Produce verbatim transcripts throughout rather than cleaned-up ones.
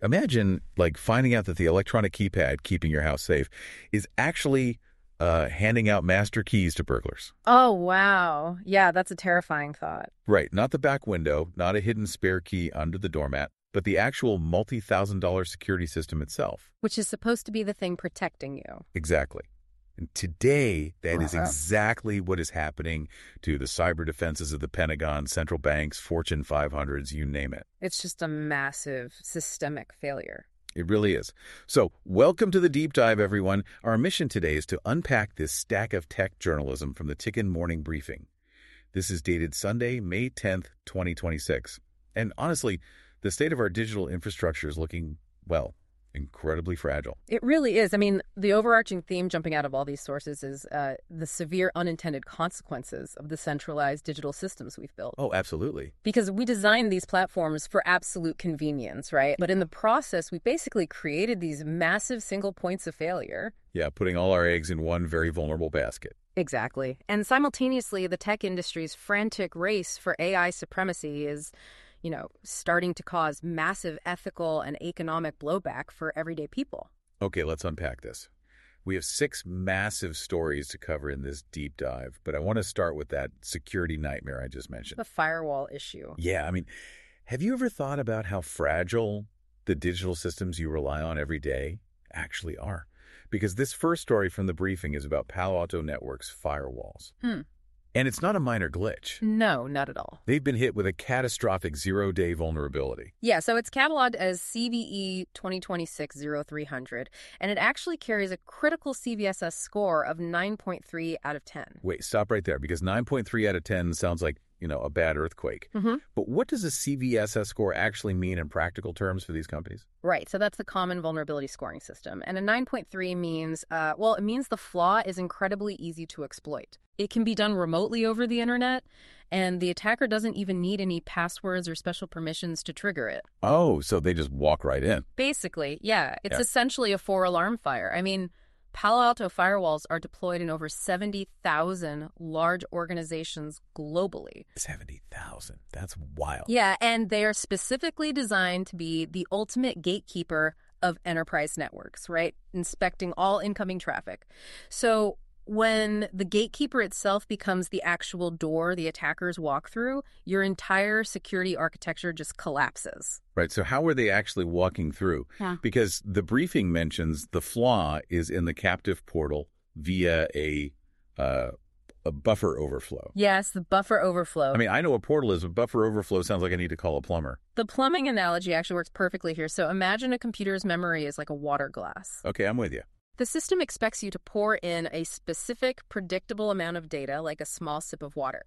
Imagine, like, finding out that the electronic keypad keeping your house safe is actually uh, handing out master keys to burglars. Oh, wow. Yeah, that's a terrifying thought. Right, not the back window, not a hidden spare key under the doormat, but the actual multi-thousand dollar security system itself. Which is supposed to be the thing protecting you. Exactly. And today, that is Uh-huh. exactly what is happening to the cyber defenses of the Pentagon, central banks, Fortune five hundreds, you name it. It's just a massive systemic failure. It really is. So, welcome to the Deep Dive, everyone. Our mission today is to unpack this stack of tech journalism from the Ticken Morning Briefing. This is dated Sunday, May tenth, twenty twenty-six. And honestly, the state of our digital infrastructure is looking, well, incredibly fragile. It really is. I mean, the overarching theme jumping out of all these sources is uh, the severe unintended consequences of the centralized digital systems we've built. Oh, absolutely. Because we designed these platforms for absolute convenience, right? But in the process, we basically created these massive single points of failure. Yeah, putting all our eggs in one very vulnerable basket. Exactly. And simultaneously, the tech industry's frantic race for A I supremacy is, you know, starting to cause massive ethical and economic blowback for everyday people. Okay, let's unpack this. We have six massive stories to cover in this deep dive, but I want to start with that security nightmare I just mentioned. The firewall issue. Yeah, I mean, have you ever thought about how fragile the digital systems you rely on every day actually are? Because this first story from the briefing is about Palo Alto Networks' firewalls. Hmm. And it's not a minor glitch. No, not at all. They've been hit with a catastrophic zero-day vulnerability. Yeah, so it's cataloged as C V E twenty twenty-six dash oh three hundred, and it actually carries a critical C V S S score of nine point three out of ten. Wait, stop right there, because nine point three out of ten sounds like, you know, a bad earthquake. Mm-hmm. But what does a C V S S score actually mean in practical terms for these companies? Right, so that's the common vulnerability scoring system. And a nine point three means, uh, well, it means the flaw is incredibly easy to exploit. It can be done remotely over the internet, and the attacker doesn't even need any passwords or special permissions to trigger it. Oh, so they just walk right in. Basically, yeah. It's Yeah. essentially a four-alarm fire. I mean, Palo Alto firewalls are deployed in over seventy thousand large organizations globally. seventy thousand. That's wild. Yeah, and they are specifically designed to be the ultimate gatekeeper of enterprise networks, right? Inspecting all incoming traffic. So when the gatekeeper itself becomes the actual door the attackers walk through, your entire security architecture just collapses. Right, so how are they actually walking through? Yeah. Because the briefing mentions the flaw is in the captive portal via a uh, a buffer overflow. Yes, the buffer overflow. I mean, I know a portal is, but buffer overflow sounds like I need to call a plumber. The plumbing analogy actually works perfectly here. So imagine a computer's memory is like a water glass. Okay, I'm with you. The system expects you to pour in a specific, predictable amount of data, like a small sip of water.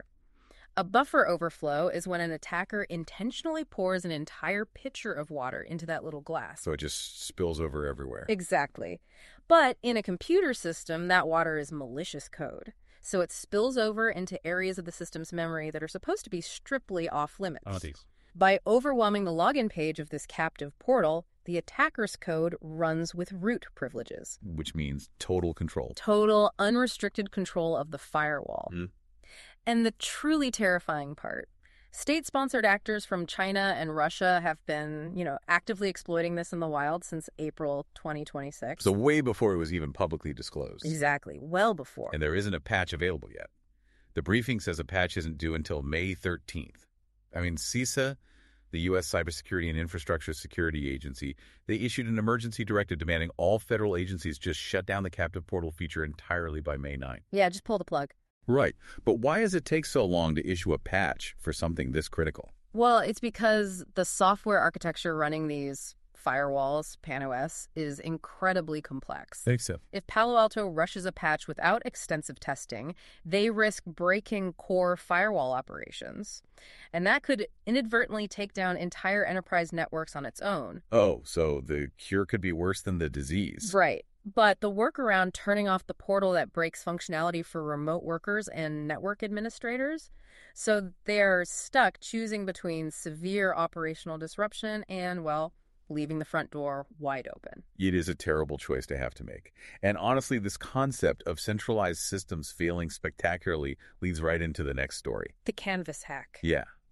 A buffer overflow is when an attacker intentionally pours an entire pitcher of water into that little glass. So it just spills over everywhere. Exactly. But in a computer system, that water is malicious code. So it spills over into areas of the system's memory that are supposed to be strictly off limits. Oh, geez. By overwhelming the login page of this captive portal, the attacker's code runs with root privileges. Which means total control. Total, unrestricted control of the firewall. Mm. And the truly terrifying part, state-sponsored actors from China and Russia have been, you know, actively exploiting this in the wild since April twenty twenty-six. So way before it was even publicly disclosed. Exactly, well before. And there isn't a patch available yet. The briefing says a patch isn't due until May thirteenth. I mean, CISA, the U S Cybersecurity and Infrastructure Security Agency, they issued an emergency directive demanding all federal agencies just shut down the captive portal feature entirely by May ninth. Yeah, just pull the plug. Right. But why does it take so long to issue a patch for something this critical? Well, it's because the software architecture running these firewalls, PAN-O S, is incredibly complex. Thanks, so. If Palo Alto rushes a patch without extensive testing, they risk breaking core firewall operations. And that could inadvertently take down entire enterprise networks on its own. Oh, so the cure could be worse than the disease. Right. But the workaround turning off the portal that breaks functionality for remote workers and network administrators, so they're stuck choosing between severe operational disruption and, well, leaving the front door wide open. It is a terrible choice to have to make. And honestly, this concept of centralized systems failing spectacularly leads right into the next story. The Canvas hack. Yeah.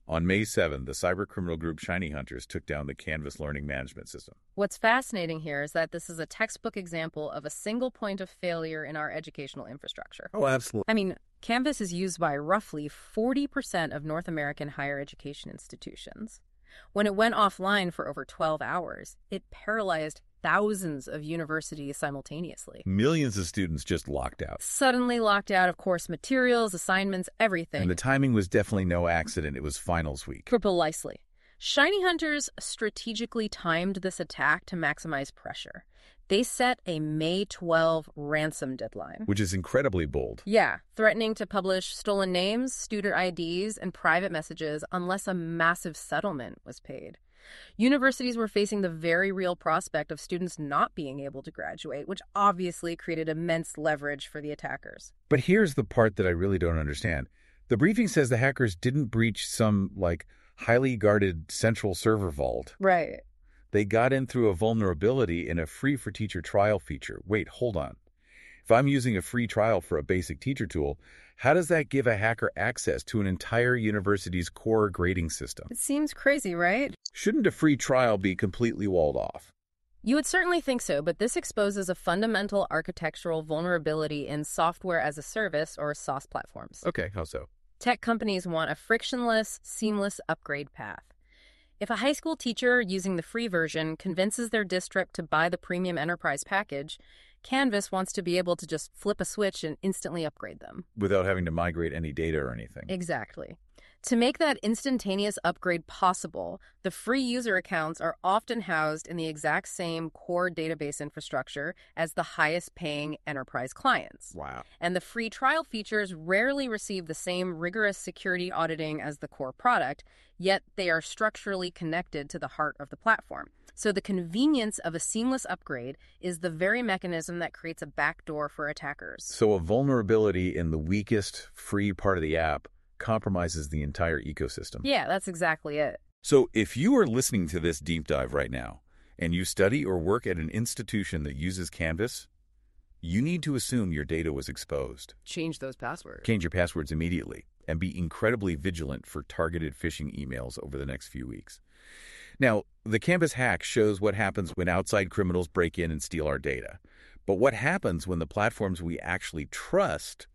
On May seventh, the cybercriminal group Shiny Hunters took down the Canvas learning management system. What's fascinating here is that this is a textbook example of a single point of failure in our educational infrastructure. Oh, absolutely. I mean, Canvas is used by roughly forty percent of North American higher education institutions. When it went offline for over twelve hours, it paralyzed thousands of universities simultaneously. Millions of students just locked out. Suddenly locked out of course materials, assignments, everything. And the timing was definitely no accident. It was finals week. Precisely. Shiny Hunters strategically timed this attack to maximize pressure. They set a May twelfth ransom deadline. Which is incredibly bold. Yeah, threatening to publish stolen names, student I Ds, and private messages unless a massive settlement was paid. Universities were facing the very real prospect of students not being able to graduate, which obviously created immense leverage for the attackers. But here's the part that I really don't understand. The briefing says the hackers didn't breach some, like, highly guarded central server vault. Right. They got in through a vulnerability in a free-for-teacher trial feature. Wait, hold on. If I'm using a free trial for a basic teacher tool, how does that give a hacker access to an entire university's core grading system? It seems crazy, right? Shouldn't a free trial be completely walled off? You would certainly think so, but this exposes a fundamental architectural vulnerability in software as a service, or SaaS platforms. Okay, how so? Tech companies want a frictionless, seamless upgrade path. If a high school teacher using the free version convinces their district to buy the premium enterprise package, Canvas wants to be able to just flip a switch and instantly upgrade them. Without having to migrate any data or anything. Exactly. To make that instantaneous upgrade possible, the free user accounts are often housed in the exact same core database infrastructure as the highest paying enterprise clients. Wow. And the free trial features rarely receive the same rigorous security auditing as the core product, yet they are structurally connected to the heart of the platform. So the convenience of a seamless upgrade is the very mechanism that creates a backdoor for attackers. So a vulnerability in the weakest free part of the app compromises the entire ecosystem. Yeah, that's exactly it. So if you are listening to this deep dive right now, and you study or work at an institution that uses Canvas, you need to assume your data was exposed. Change those passwords. Change your passwords immediately, and be incredibly vigilant for targeted phishing emails over the next few weeks. Now, the Canvas hack shows what happens when outside criminals break in and steal our data. But what happens when the platforms we actually trust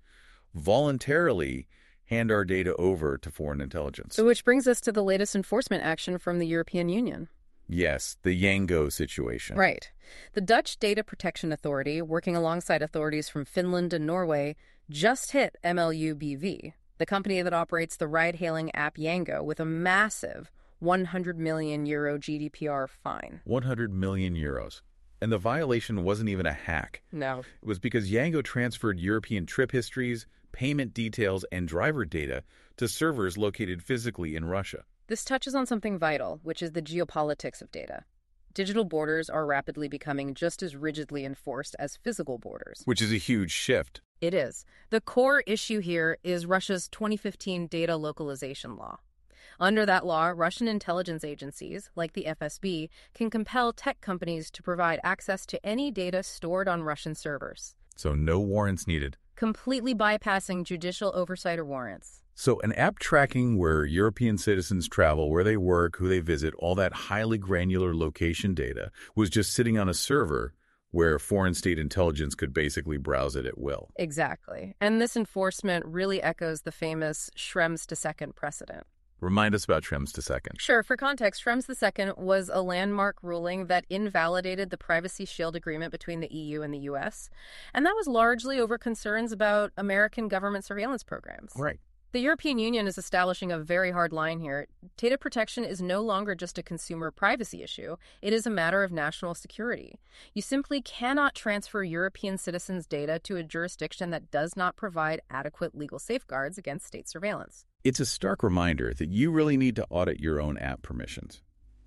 voluntarily hand our data over to foreign intelligence? So which brings us to the latest enforcement action from the European Union. Yes, the Yango situation. Right. The Dutch Data Protection Authority, working alongside authorities from Finland and Norway, just hit M L U B V, the company that operates the ride-hailing app Yango, with a massive one hundred million euro G D P R fine. one hundred million euros. And the violation wasn't even a hack. No. It was because Yango transferred European trip histories, payment details, and driver data to servers located physically in Russia. This touches on something vital, which is the geopolitics of data. Digital borders are rapidly becoming just as rigidly enforced as physical borders. Which is a huge shift. It is. The core issue here is Russia's twenty fifteen data localization law. Under that law, Russian intelligence agencies, like the F S B, can compel tech companies to provide access to any data stored on Russian servers. So no warrants needed. Completely bypassing judicial oversight or warrants. So an app tracking where European citizens travel, where they work, who they visit, all that highly granular location data was just sitting on a server where foreign state intelligence could basically browse it at will. Exactly. And this enforcement really echoes the famous Schrems to Second precedent. Remind us about Schrems to Second. Sure. For context, Schrems the Second was a landmark ruling that invalidated the Privacy Shield agreement between the E U and the U S, and that was largely over concerns about American government surveillance programs. Right. The European Union is establishing a very hard line here. Data protection is no longer just a consumer privacy issue. It is a matter of national security. You simply cannot transfer European citizens' data to a jurisdiction that does not provide adequate legal safeguards against state surveillance. It's a stark reminder that you really need to audit your own app permissions.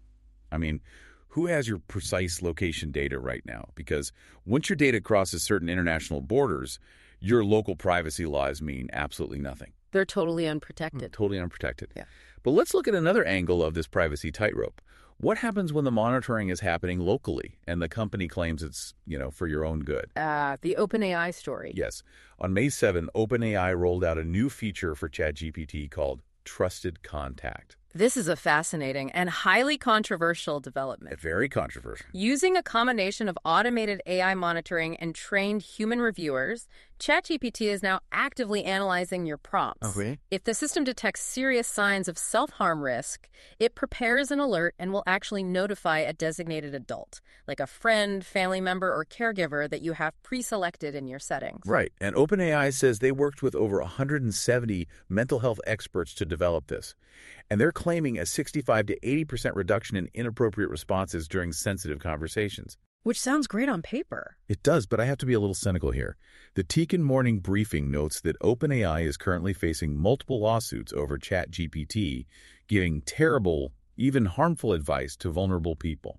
I mean, who has your precise location data right now? Because once your data crosses certain international borders, your local privacy laws mean absolutely nothing. They're totally unprotected. Totally unprotected. Yeah. But let's look at another angle of this privacy tightrope. What happens when the monitoring is happening locally and the company claims it's, you know, for your own good? Ah, uh, the OpenAI story. Yes. On May seventh, OpenAI rolled out a new feature for ChatGPT called trusted contact. This is a fascinating and highly controversial development. Very controversial. Using a combination of automated A I monitoring and trained human reviewers, ChatGPT is now actively analyzing your prompts. Oh, really? If the system detects serious signs of self-harm risk, it prepares an alert and will actually notify a designated adult, like a friend, family member, or caregiver that you have pre-selected in your settings. Right. And OpenAI says they worked with over one hundred seventy mental health experts to develop this. And they're claiming a sixty-five to eighty percent reduction in inappropriate responses during sensitive conversations. Which sounds great on paper. It does, but I have to be a little cynical here. The Tikkun Morning Briefing notes that OpenAI is currently facing multiple lawsuits over ChatGPT, giving terrible, even harmful advice to vulnerable people.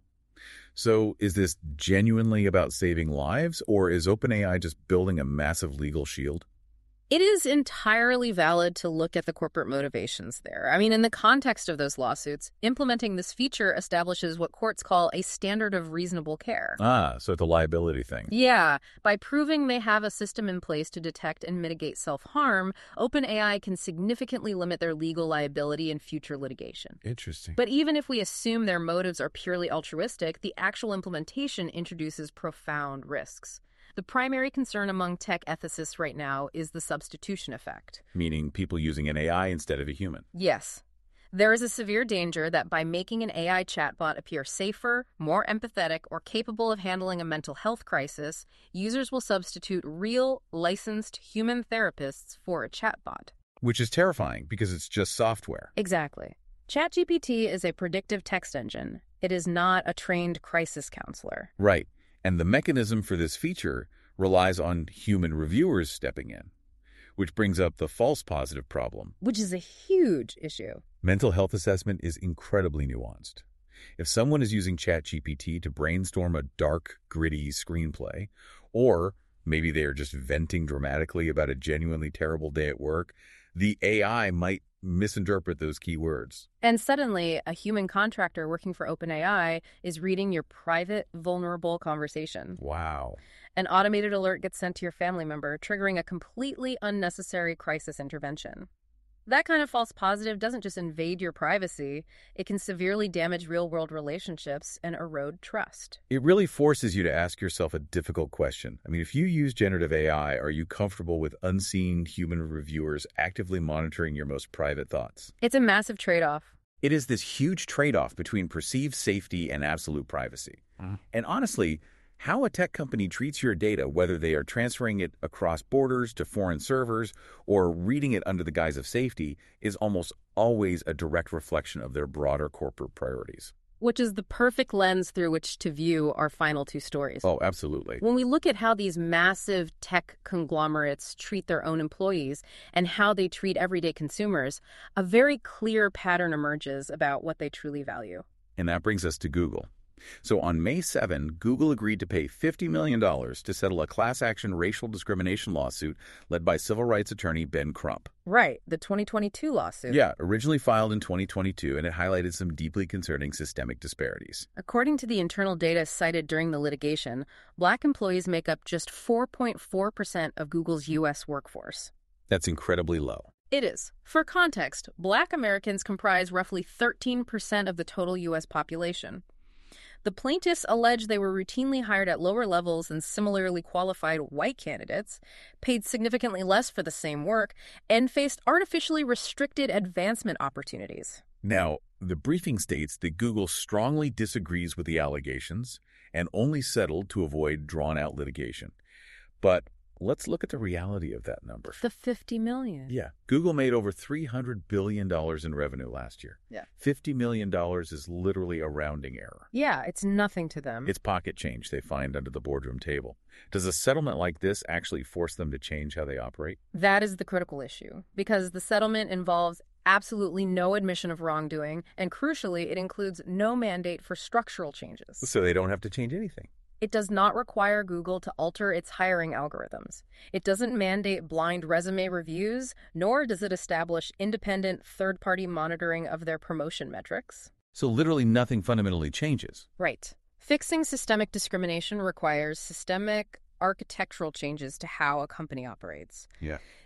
So is this genuinely about saving lives, or is OpenAI just building a massive legal shield? It is entirely valid to look at the corporate motivations there. I mean, in the context of those lawsuits, implementing this feature establishes what courts call a standard of reasonable care. Ah, so it's a liability thing. Yeah. By proving they have a system in place to detect and mitigate self-harm, OpenAI can significantly limit their legal liability in future litigation. Interesting. But even if we assume their motives are purely altruistic, the actual implementation introduces profound risks. The primary concern among tech ethicists right now is the substitution effect. Meaning people using an A I instead of a human. Yes. There is a severe danger that by making an A I chatbot appear safer, more empathetic, or capable of handling a mental health crisis, users will substitute real, licensed human therapists for a chatbot. Which is terrifying because it's just software. Exactly. ChatGPT is a predictive text engine. It is not a trained crisis counselor. Right. And the mechanism for this feature relies on human reviewers stepping in, which brings up the false positive problem. Which is a huge issue. Mental health assessment is incredibly nuanced. If someone is using ChatGPT to brainstorm a dark, gritty screenplay, or maybe they are just venting dramatically about a genuinely terrible day at work, the A I might misinterpret those key words. And suddenly, a human contractor working for OpenAI is reading your private, vulnerable conversation. Wow. An automated alert gets sent to your family member, triggering a completely unnecessary crisis intervention. That kind of false positive doesn't just invade your privacy, it can severely damage real-world relationships and erode trust. It really forces you to ask yourself a difficult question. I mean, if you use generative A I, are you comfortable with unseen human reviewers actively monitoring your most private thoughts? It's a massive trade-off. It is this huge trade-off between perceived safety and absolute privacy. Mm-hmm. And honestly, how a tech company treats your data, whether they are transferring it across borders to foreign servers or reading it under the guise of safety, is almost always a direct reflection of their broader corporate priorities. Which is the perfect lens through which to view our final two stories. Oh, absolutely. When we look at how these massive tech conglomerates treat their own employees and how they treat everyday consumers, a very clear pattern emerges about what they truly value. And that brings us to Google. So on May seventh, Google agreed to pay fifty million dollars to settle a class-action racial discrimination lawsuit led by civil rights attorney Ben Crump. Right, the twenty twenty-two lawsuit. Yeah, originally filed in twenty twenty-two, and it highlighted some deeply concerning systemic disparities. According to the internal data cited during the litigation, Black employees make up just four point four percent of Google's U S workforce. That's incredibly low. It is. For context, Black Americans comprise roughly thirteen percent of the total U S population. The plaintiffs allege they were routinely hired at lower levels than similarly qualified white candidates, paid significantly less for the same work, and faced artificially restricted advancement opportunities. Now, the briefing states that Google strongly disagrees with the allegations and only settled to avoid drawn-out litigation. But let's look at the reality of that number. The fifty million dollars. Yeah. Google made over three hundred billion dollars in revenue last year. Yeah. fifty million dollars is literally a rounding error. Yeah, it's nothing to them. It's pocket change they find under the boardroom table. Does a settlement like this actually force them to change how they operate? That is the critical issue, because the settlement involves absolutely no admission of wrongdoing, and crucially, it includes no mandate for structural changes. So they don't have to change anything. It does not require Google to alter its hiring algorithms. It doesn't mandate blind resume reviews, nor does it establish independent third-party monitoring of their promotion metrics. So literally nothing fundamentally changes. Right. Fixing systemic discrimination requires systemic architectural changes to how a company operates. Yeah.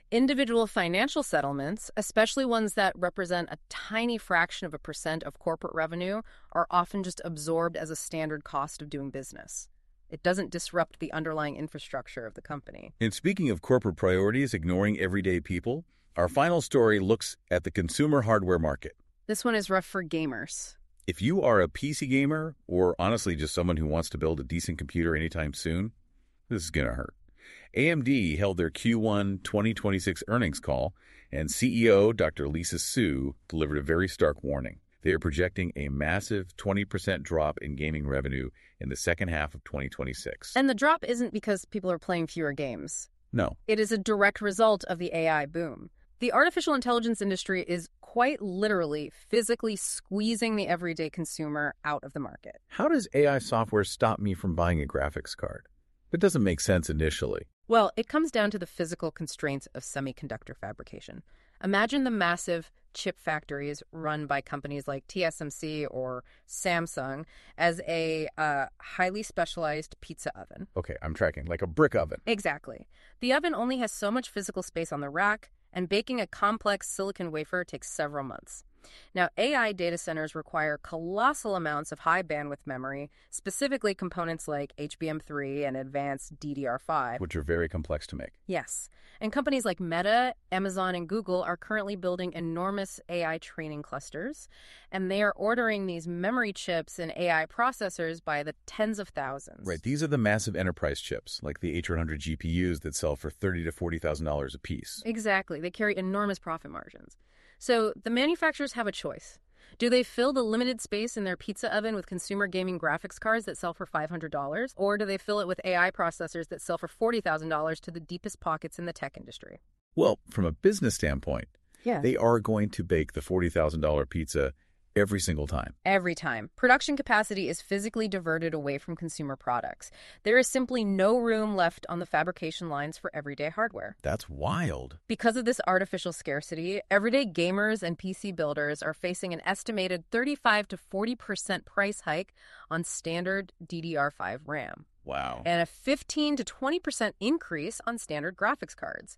Individual financial settlements, especially ones that represent a tiny fraction of a percent of corporate revenue, are often just absorbed as a standard cost of doing business. It doesn't disrupt the underlying infrastructure of the company. And speaking of corporate priorities ignoring everyday people, our final story looks at the consumer hardware market. This one is rough for gamers. If you are a P C gamer, or honestly just someone who wants to build a decent computer anytime soon, this is going to hurt. A M D held their Q one twenty twenty-six earnings call, and C E O Doctor Lisa Su delivered a very stark warning. They are projecting a massive twenty percent drop in gaming revenue in the second half of twenty twenty-six. And the drop isn't because people are playing fewer games. No. It is a direct result of the A I boom. The artificial intelligence industry is quite literally physically squeezing the everyday consumer out of the market. How does A I software stop me from buying a graphics card? It doesn't make sense initially. Well, it comes down to the physical constraints of semiconductor fabrication. Imagine the massive chip factories run by companies like T S M C or Samsung as a uh, highly specialized pizza oven. Okay, I'm tracking, like a brick oven. Exactly. The oven only has so much physical space on the rack, and baking a complex silicon wafer takes several months. Now, A I data centers require colossal amounts of high bandwidth memory, specifically components like H B M three and advanced D D R five. Which are very complex to make. Yes. And companies like Meta, Amazon, and Google are currently building enormous A I training clusters, and they are ordering these memory chips and A I processors by the tens of thousands. Right. These are the massive enterprise chips, like the H one hundred G P Us that sell for thirty thousand to forty thousand dollars a piece. Exactly. They carry enormous profit margins. So the manufacturers have a choice. Do they fill the limited space in their pizza oven with consumer gaming graphics cards that sell for five hundred dollars? Or do they fill it with A I processors that sell for forty thousand dollars to the deepest pockets in the tech industry? Well, from a business standpoint, yeah, they are going to bake the forty thousand dollars pizza every single time. Every time. Production capacity is physically diverted away from consumer products. There is simply no room left on the fabrication lines for everyday hardware. That's wild. Because of this artificial scarcity, everyday gamers and P C builders are facing an estimated thirty-five to forty percent price hike on standard D D R five RAM. Wow. And a fifteen to twenty percent increase on standard graphics cards.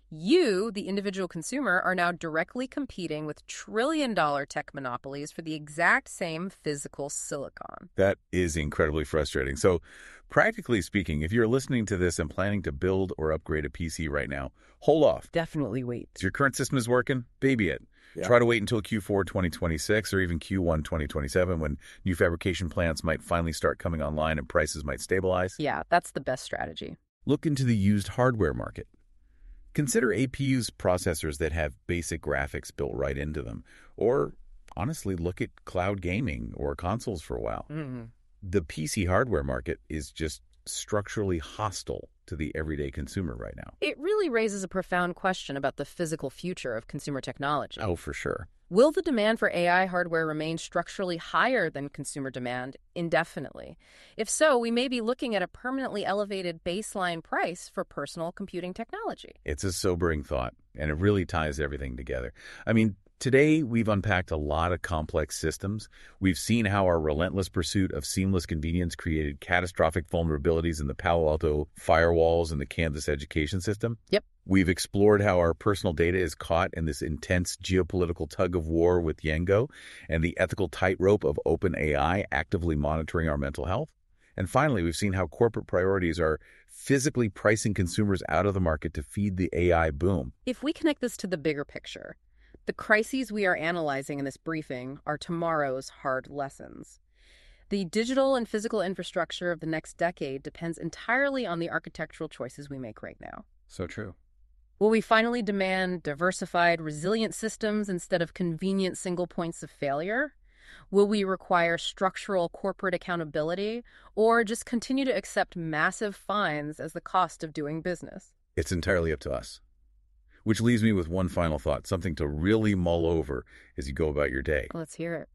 You, the individual consumer, are now directly competing with trillion-dollar tech monopolies for the exact same physical silicon. That is incredibly frustrating. So, practically speaking, if you're listening to this and planning to build or upgrade a P C right now, hold off. Definitely wait. If your current system is working, baby it. Yeah. Try to wait until Q four twenty twenty-six or even Q one twenty twenty-seven when new fabrication plants might finally start coming online and prices might stabilize. Yeah, that's the best strategy. Look into the used hardware market. Consider A P Us processors that have basic graphics built right into them. Or, honestly, look at cloud gaming or consoles for a while. Mm-hmm. The P C hardware market is just structurally hostile to the everyday consumer right now. It really raises a profound question about the physical future of consumer technology. Oh, for sure. Will the demand for A I hardware remain structurally higher than consumer demand indefinitely? If so, we may be looking at a permanently elevated baseline price for personal computing technology. It's a sobering thought, and it really ties everything together. I mean, today we've unpacked a lot of complex systems. We've seen how our relentless pursuit of seamless convenience created catastrophic vulnerabilities in the Palo Alto firewalls and the Kansas education system. Yep. We've explored how our personal data is caught in this intense geopolitical tug of war with Yango and the ethical tightrope of OpenAI actively monitoring our mental health. And finally, we've seen how corporate priorities are physically pricing consumers out of the market to feed the A I boom. If we connect this to the bigger picture, the crises we are analyzing in this briefing are tomorrow's hard lessons. The digital and physical infrastructure of the next decade depends entirely on the architectural choices we make right now. So true. Will we finally demand diversified, resilient systems instead of convenient single points of failure? Will we require structural corporate accountability, or just continue to accept massive fines as the cost of doing business? It's entirely up to us. Which leaves me with one final thought, something to really mull over as you go about your day. Let's hear it.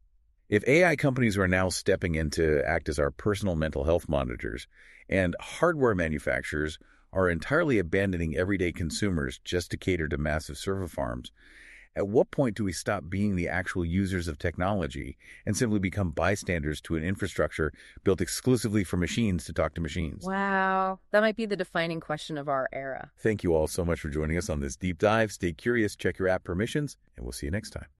If A I companies are now stepping in to act as our personal mental health monitors, and hardware manufacturers are entirely abandoning everyday consumers just to cater to massive server farms, At what point do we stop being the actual users of technology and simply become bystanders to an infrastructure built exclusively for machines to talk to machines? Wow, that might be the defining question of our era. Thank you all so much for joining us on this deep dive. Stay curious, check your app permissions, and we'll see you next time.